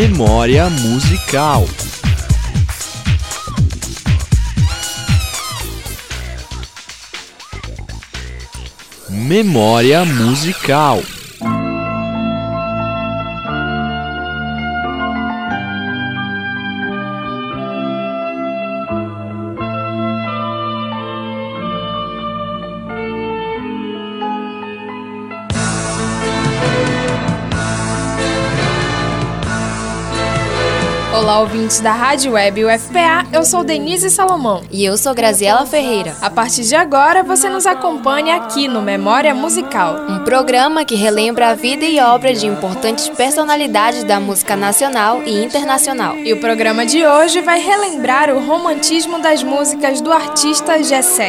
Memória musical. Memória musical. Olá, ouvintes da Rádio Web UFPA, eu sou Denise Salomão. E eu sou Graziela Ferreira. A partir de agora, você nos acompanha aqui no Memória Musical. Um programa que relembra a vida e obra de importantes personalidades da música nacional e internacional. E o programa de hoje vai relembrar o romantismo das músicas do artista Gessé.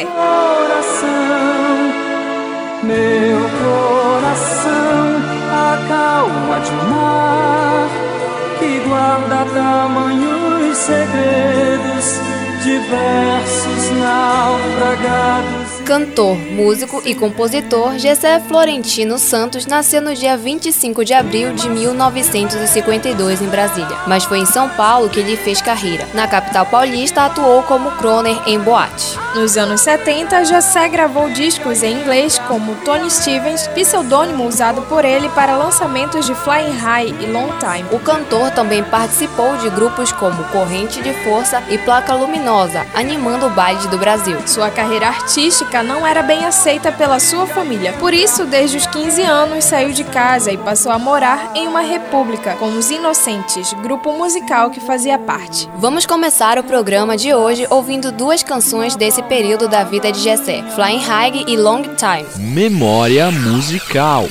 Meu coração, a calma de um mar que guarda tamanhos segredos, diversos naufragados. Cantor, músico e compositor Gessé Florentino Santos nasceu no dia 25 de abril de 1952 em Brasília, mas foi em São Paulo que ele fez carreira. Na capital paulista, atuou como crooner em boate. Nos anos 70, Gessé gravou discos em inglês como Tony Stevens, pseudônimo usado por ele para lançamentos de Flying High e Long Time. O cantor também participou de grupos como Corrente de Força e Placa Luminosa, animando o baile do Brasil. Sua carreira artística não era bem aceita pela sua família. Por isso, desde os 15 anos, saiu de casa e passou a morar em uma república com os Inocentes, grupo musical que fazia parte. Vamos começar o programa de hoje ouvindo duas canções desse período da vida de Gessé, Flying High e Long Time. Memória musical.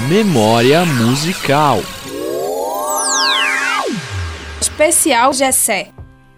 Memória musical. Especial Gessé.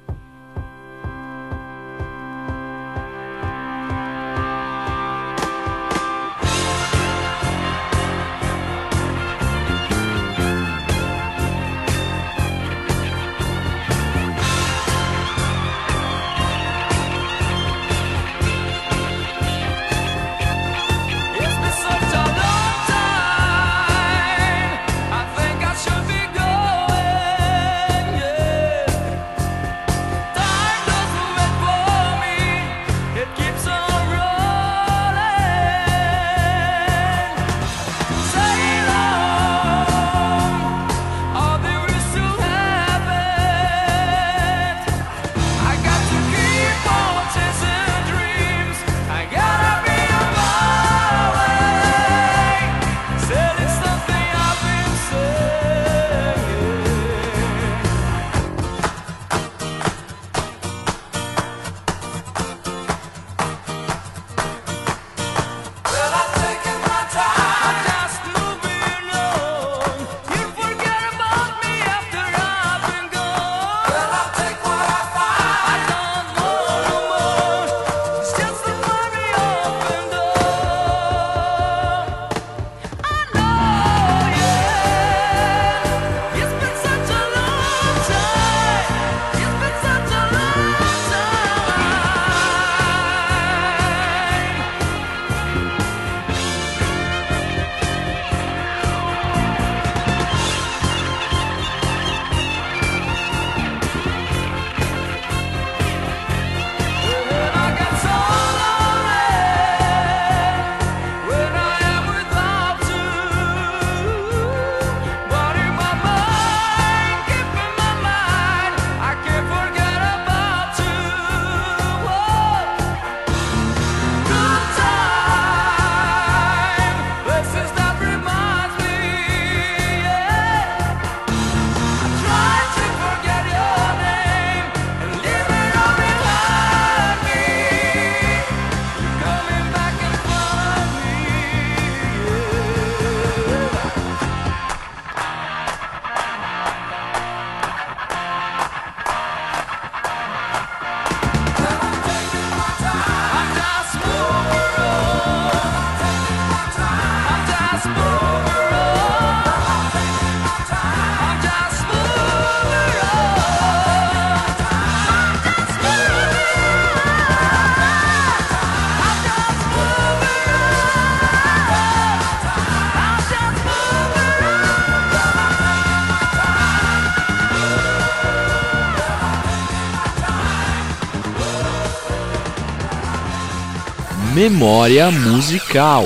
Memória musical.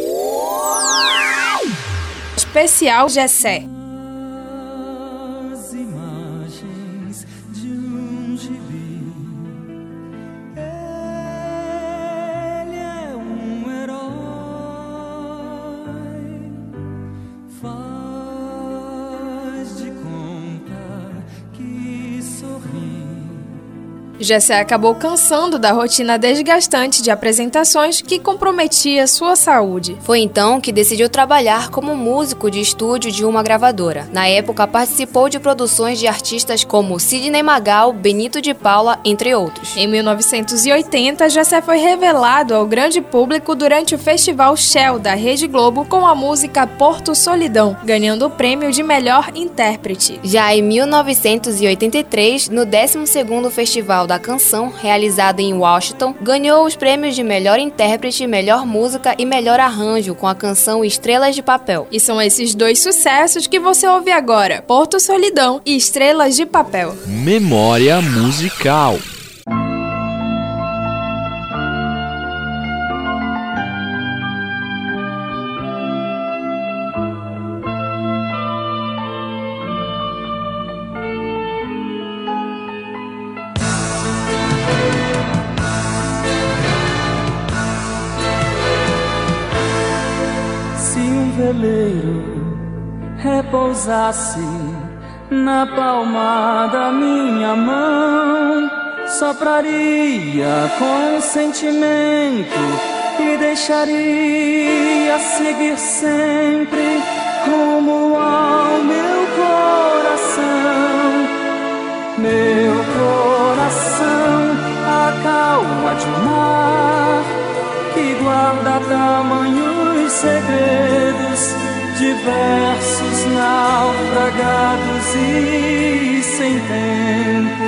Especial Gessé. As imagens de um gibi. Ele é um herói. Faz de conta que sorri. Gessé acabou cansando da rotina desgastante de apresentações que comprometia sua saúde. Foi então que decidiu trabalhar como músico de estúdio de uma gravadora. Na época, participou de produções de artistas como Sidney Magal, Benito de Paula, entre outros. Em 1980, Gessé foi revelado ao grande público durante o Festival Shell da Rede Globo com a música Porto Solidão, ganhando o prêmio de melhor intérprete. Já em 1983, no 12º Festival da Canção, realizado em Washington, ganhou os prêmios de melhor intérprete, melhor música e melhor arranjo com a canção Estrelas de Papel. E são esses dois sucessos que você ouve agora, Porto Solidão e Estrelas de Papel. Memória musical. Veleiro repousasse na palma da minha mão, sopraria com sentimento e deixaria seguir sempre rumo ao meu coração. Meu coração, a calma de um mar que guarda tamanhos segredos, diversos, naufragados e sem tempo.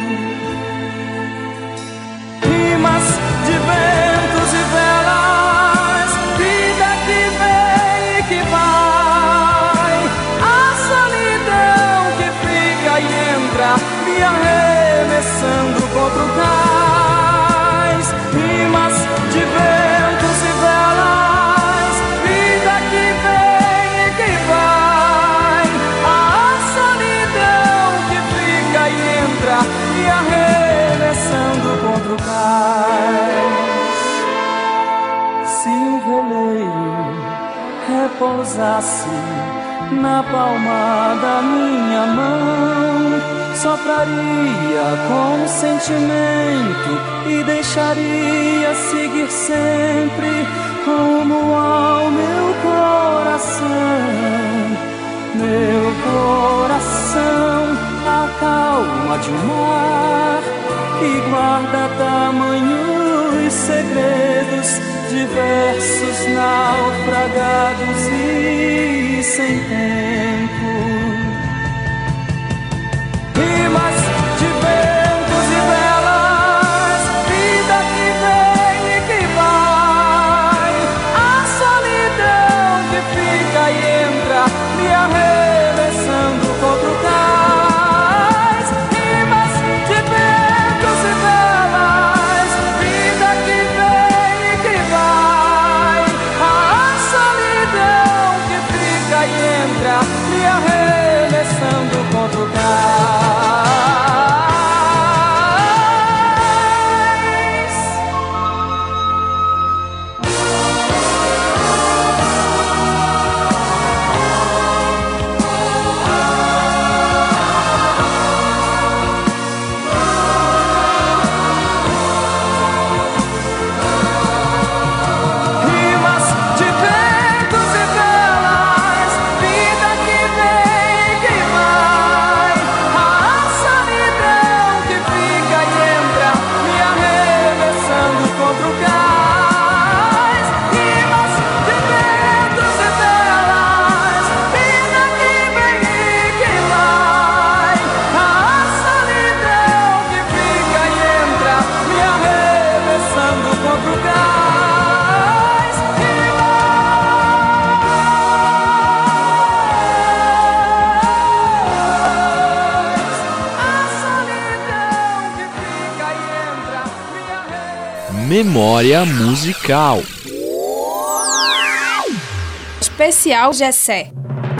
Rimas de ventos e velas, vida que vem e que vai, a solidão que fica e entra, me arremessando contra o cais. Rimas de ventos e velas, vida que vem e que vai, a solidão que fica e entra, me arremessando contra o cais. Se o veleiro repousasse na palma da minha mão, sopraria com sentimento e deixaria seguir sempre rumo ao meu coração. Meu coração, a calma de um mar que guarda tamanhos segredos, diversos, naufragados e sem tempo. Rimas de ventos e velas, vida que vem e que vai, a solidão que fica e entra, me arremessando contra o cais. Rimas de ventos e velas, vida que vem e que vai, a solidão que fica e entra, me arremessando contra o cais. Rimas de ventos e velas, vida que vem e que vai, a solidão que fica e entra, me arremessando contra o cais. Rimas de ventos e velas, vida que vem e que vai, a solidão que fica e entra, me arremessando contra o cais. Memória musical. Especial Gessé.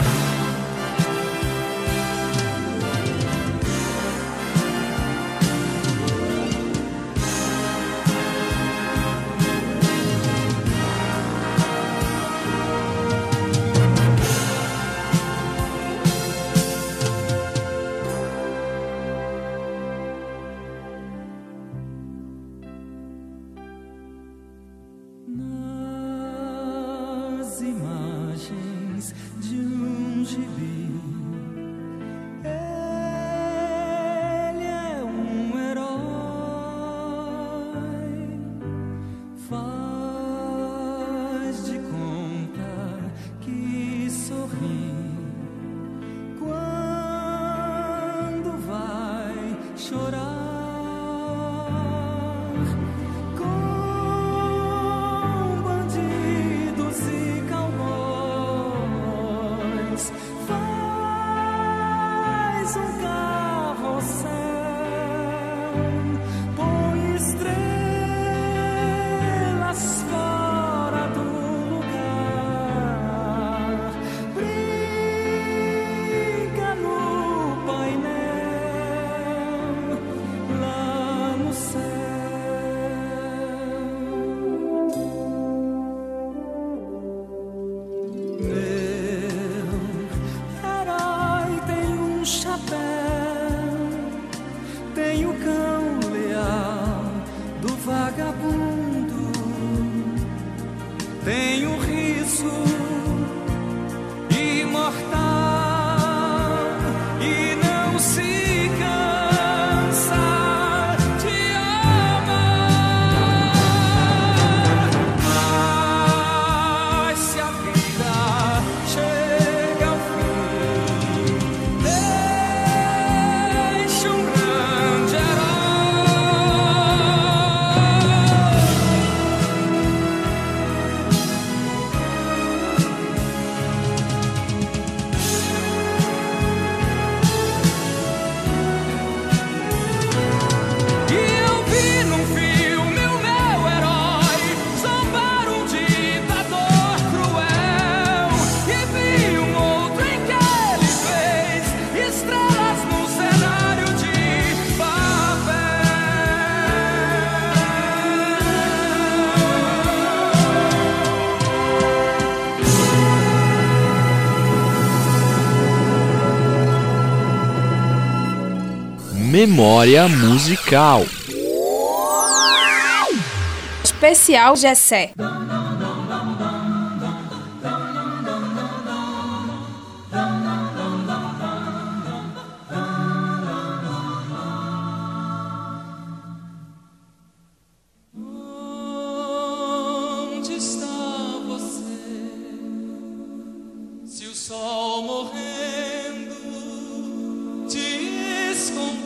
Nas imagens de um gibi, ele é um herói, faz de conta que sorri quando vai chorar. Bandidos e cowboys, sorriso imortal e não se cansa de amar. Mas se a vida chega ao fim, deixa um grande Memória musical. Especial Gessé. Onde está você? Se o sol morrendo te esconder.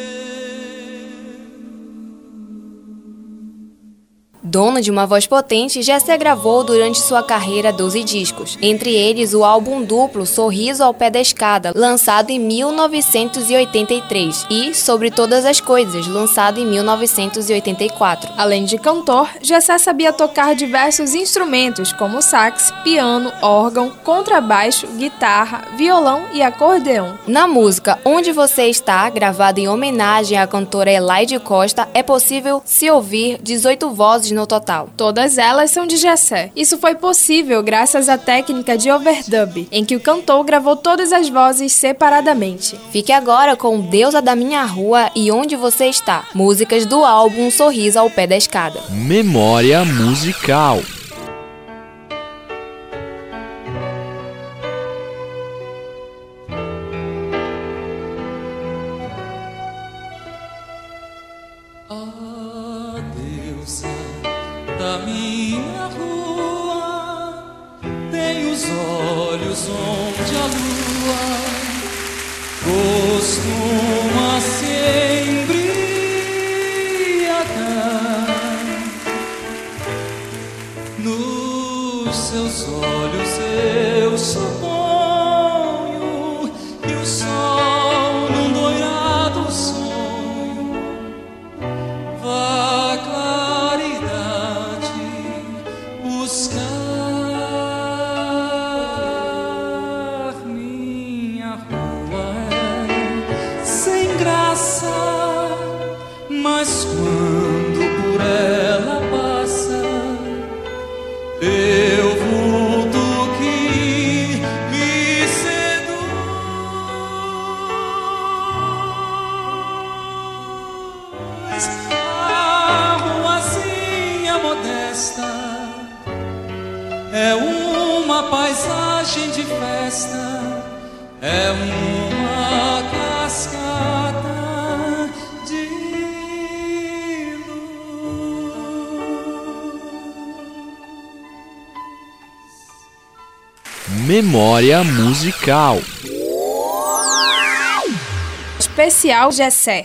Dono de uma voz potente, Gessé gravou durante sua carreira 12 discos, entre eles o álbum duplo Sorriso ao Pé da Escada, lançado em 1983, e Sobre Todas as Coisas, lançado em 1984. Além de cantor, Gessé sabia tocar diversos instrumentos como sax, piano, órgão, contrabaixo, guitarra, violão e acordeão. Na música Onde Você Está, gravada em homenagem à cantora Elaide Costa, é possível se ouvir 18 vozes no total. Todas elas são de Gessé. Isso foi possível graças à técnica de overdub, em que o cantor gravou todas as vozes separadamente. Fique agora com Deusa da Minha Rua e Onde Você Está, músicas do álbum Sorriso ao Pé da Escada. Memória musical. A deusa da minha rua tem os olhos onde a lua costuma se embriagar. Nos seus olhos eu suponho que o sol num doirado sonho vá claridade buscar. Minha rua é sem graça, mas quando por ela passa, eu vulto que me seduz. A ruazinha modesta é uma paisagem de festa, é uma cascata de luz. Memória musical. Especial Gessé.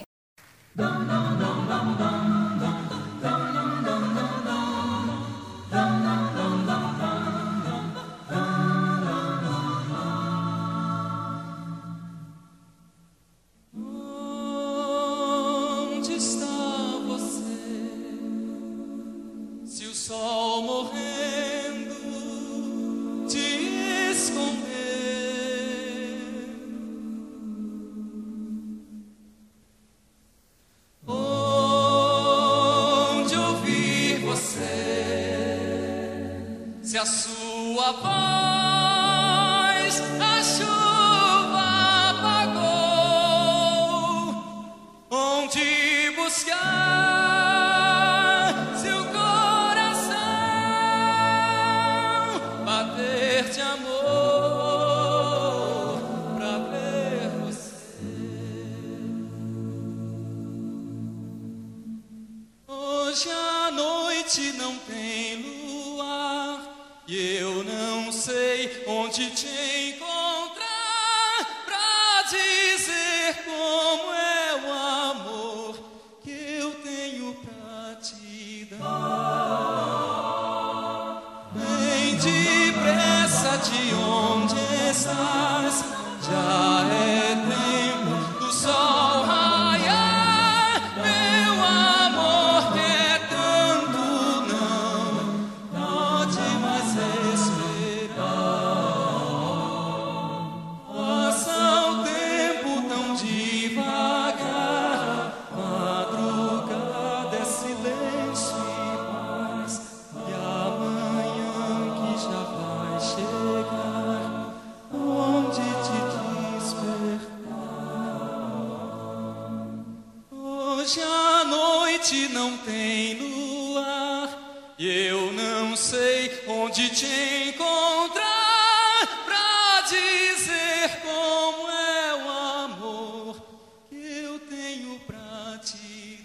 Onde está você? Se o sol morrendo te esconder. Onde ouvir você? Se a sua voz a chuva apagou. Onde buscar se o coração bateu. sei onde te encontrar pra dizer como é o amor que eu tenho pra te dar. Vem depressa de onde estás, já é tempo do sol raiar. Meu amor quer tanto, não pode mais esperar. Passa o tempo tão devagar, madrugada é silêncio e paz, e amanhã que já vai chegar, onde te despertar. Hoje a noite não tem luar, e eu não sei onde te encontrar pra dizer como é o amor que eu tenho pra te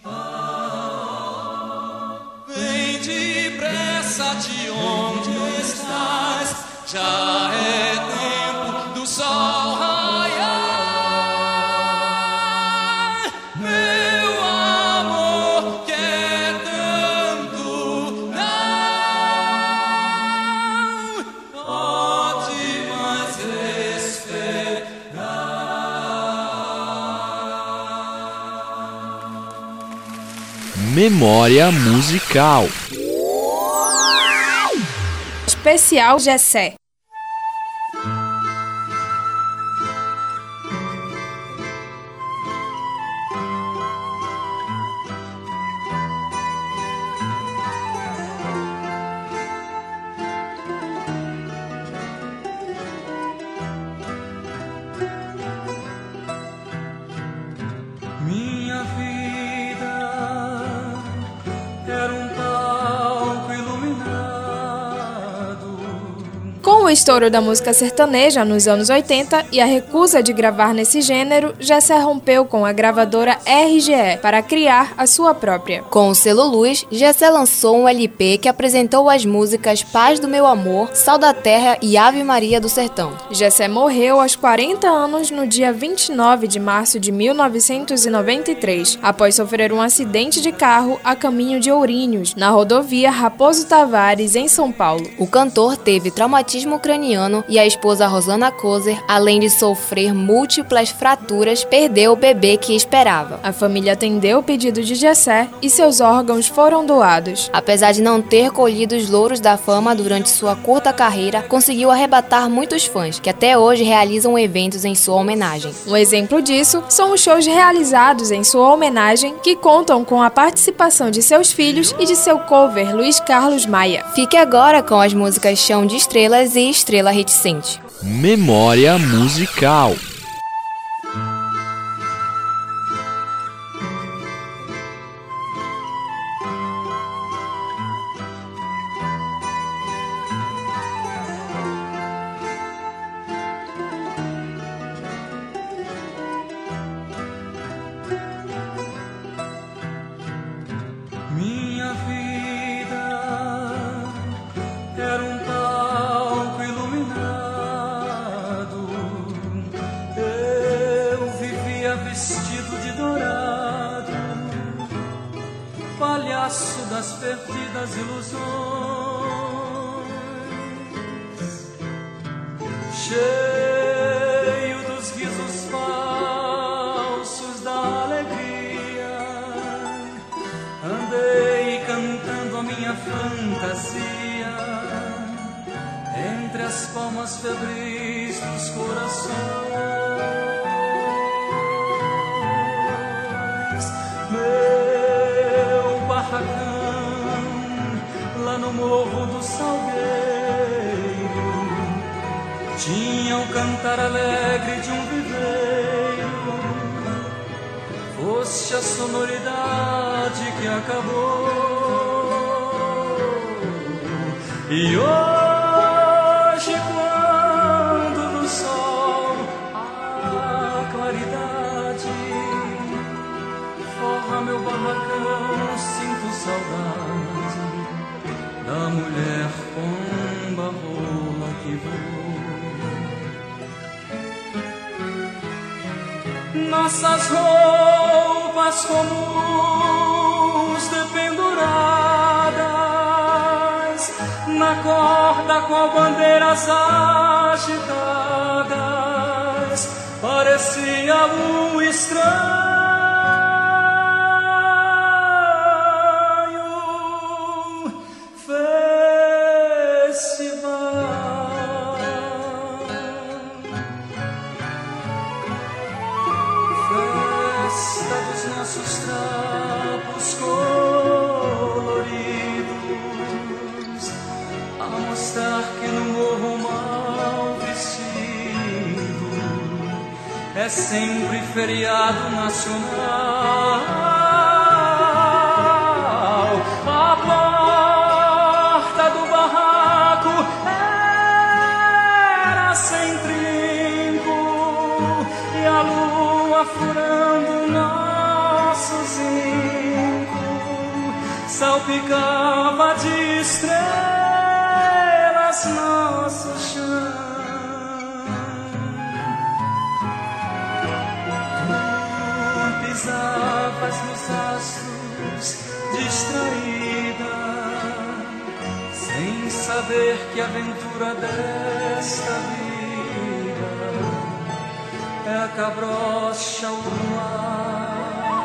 dar. Vem depressa de onde estás, já é tempo do sol raiar. Meu amor quer tanto, não pode mais esperar. Memória musical. Especial Jessé. Minha vida era um palco iluminado. Com o estouro da música sertaneja nos anos 80 e a recusa de gravar nesse gênero, Jessé rompeu com a gravadora RGE para criar a sua própria. Com o selo Luz, Jessé lançou um LP que apresentou as músicas Paz do Meu Amor, Sal da Terra e Ave Maria do Sertão. Jessé morreu aos 40 anos no dia 29 de março de 1993, após sofrer um acidente de carro a caminho de Ourinhos, na rodovia Raposo Tavares, em São Paulo. O cantor teve traumatismo craniano e a esposa Rosana Kozer, além de sofrer múltiplas fraturas, perdeu o bebê que esperava. A família atendeu o pedido de Jessé e seus órgãos foram doados. Apesar de não ter colhido os louros da fama durante sua curta carreira, conseguiu arrebatar muitos fãs, que até hoje realizam eventos em sua homenagem. Um exemplo disso são os shows realizados em sua homenagem, que contam com a participação de seus filhos e de seu cover, Luiz Carlos Maia. Fique agora com as músicas Chão de Estrelas e Estrela Reticente. Memória musical. Minha vida era um palco iluminado. Eu vivia vestido de dourado, palhaço das perdidas ilusões, cheio dos risos falsos da alegria. Andei cantando a minha fantasia entre as palmas febris dos corações. Meu barracão lá no Morro do Salgueiro tinha o cantar alegre de um viveiro. Foste a sonoridade que acabou. E hoje, quando no sol a claridade forra meu barracão, sinto saudade da mulher pomba rola que voa. nossas roupas comuns dependuradas na corda com bandeiras agitadas, parecia um estranho nossos trapos coloridos a mostrar que no morro mal vestido é sempre feriado nacional. A porta do barraco era sem trinco e a lua furando nosso zinco salpicava de estrelas nosso chão. Tu pisavas nos astros distraída, sem saber que a aventura desta vida é a cabrocha ao luar.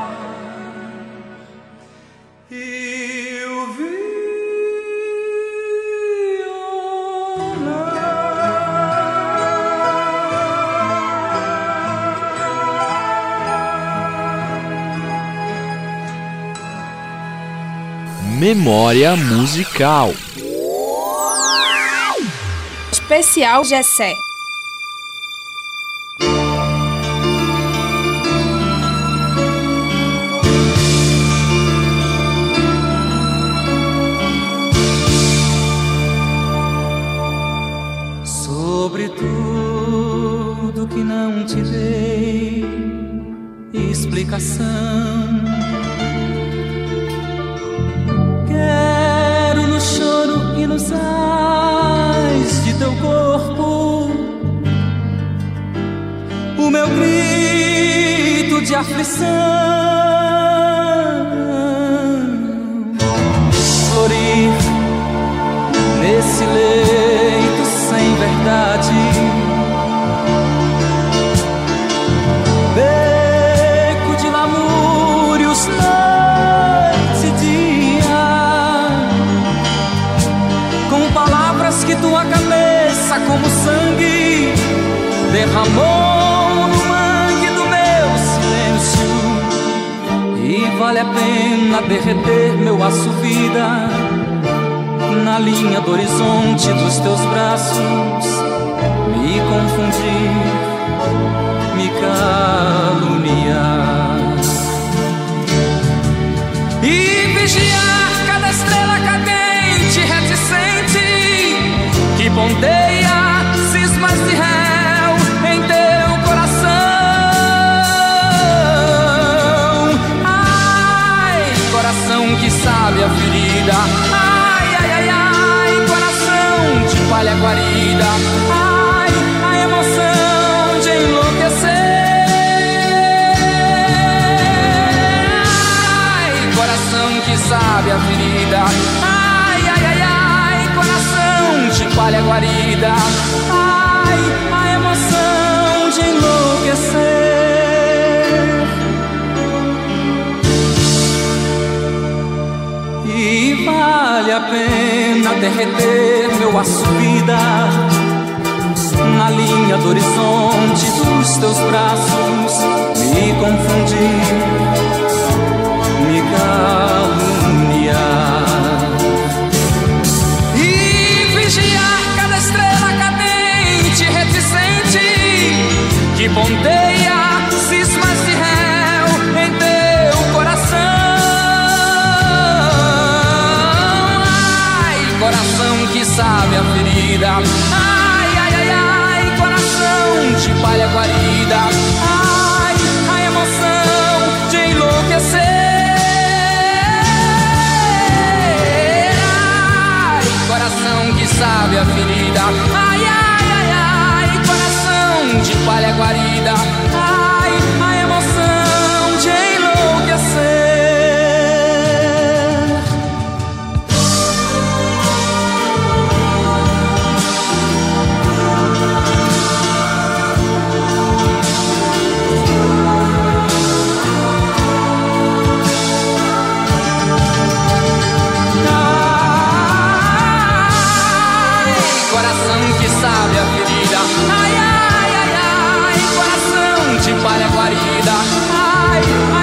E o Memória musical. Especial Gessé. Sobre tudo que não te dei explicação, quero no choro e nos ais de teu corpo o meu grito de aflição, florir nesse leito sem verdade, beco de lamúrios, noite e dia, com palavras que tua cabeça como sangue derramou no mangue do meu silêncio. E vale a pena derreter meu aço-vida na linha do horizonte dos teus braços, me confundir, me caluniar e vigiar cada estrela cadente, reticente, que ponteia cismas de réu em teu coração. Ai, coração que sabe a ferida, de palha guarida, ai, a emoção de enlouquecer. Ai, coração que sabe a ferida, ai, ai, ai, ai, coração de palha guarida, ai, a emoção de enlouquecer. E vale a pena derreter meu aço-vida na linha do horizonte dos teus braços, me confundir, me caluniar e vigiar cada estrela cadente, reticente, que ponteia cismas de réu em teu coração. Coração que sabe a ferida, ai, ai, ai, ai, coração de palha guarida, ai, a emoção de enlouquecer. Ai, coração que sabe a ferida, ai, ai, ai, ai, coração de palha guarida, ai, a emoção coração que sabe a ferida. Ai, ai, ai, ai, coração de palha guarida. Ai, a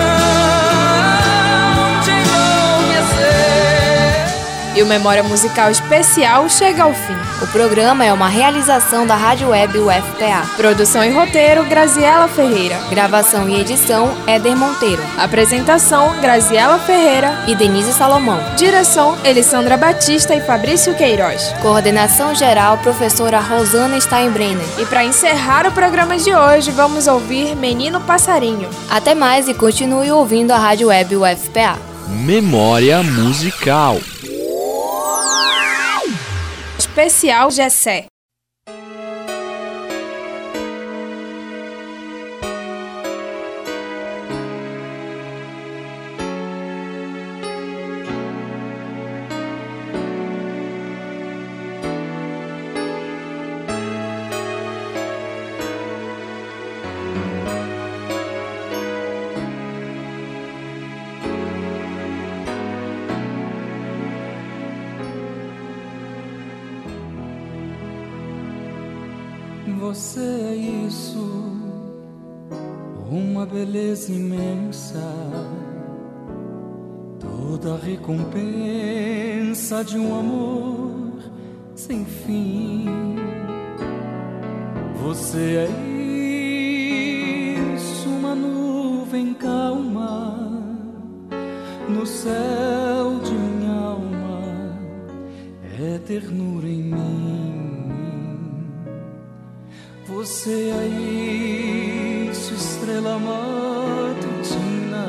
emoção de enlouquecer. E o Memória Musical Especial chega ao fim. O programa é uma realização da Rádio Web UFPA. Produção e roteiro, Graziela Ferreira. Gravação e edição, Éder Monteiro. Apresentação, Graziela Ferreira e Denise Salomão. Direção, Elissandra Batista e Fabrício Queiroz. Coordenação geral, professora Rosana Steinbrenner. E para encerrar o programa de hoje, vamos ouvir Menino Passarinho. Até mais e continue ouvindo a Rádio Web UFPA. Memória Musical Especial Gessé. Você é isso, uma beleza imensa, toda a recompensa de um amor sem fim. Você é isso, uma nuvem calma no céu de minha alma, é ternura em mim. Você é isso, estrela matutina,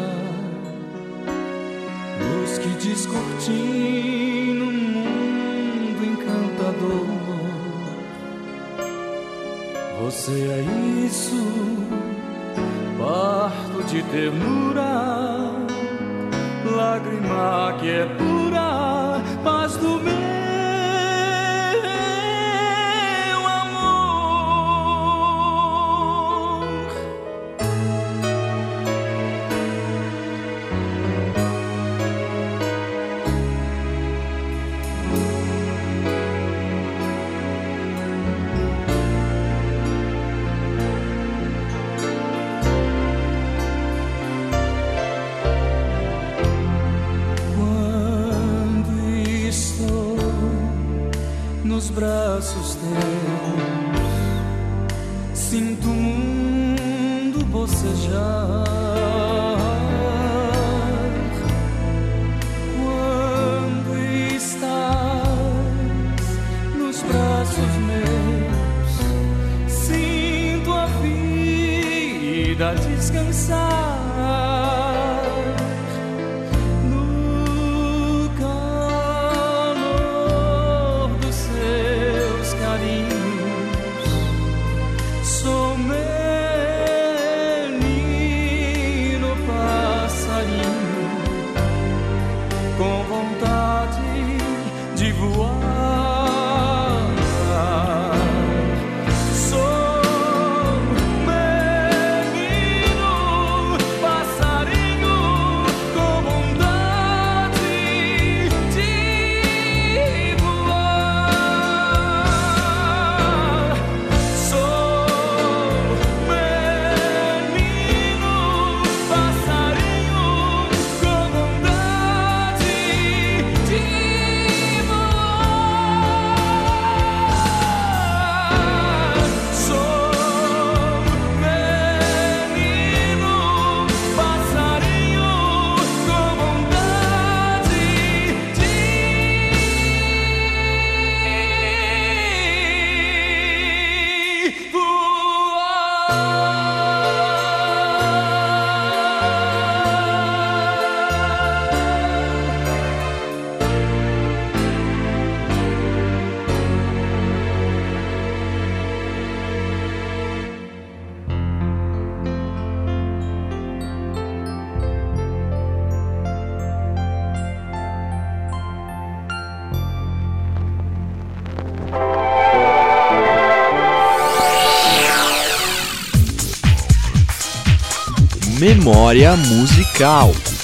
luz que descortina um mundo encantador. Você é isso, parto de ternura, lágrima que é pura, paz do meu. Nos braços teus sinto o mundo bocejar. Quando estás nos braços meus, sinto a vida descansar. Memória Musical.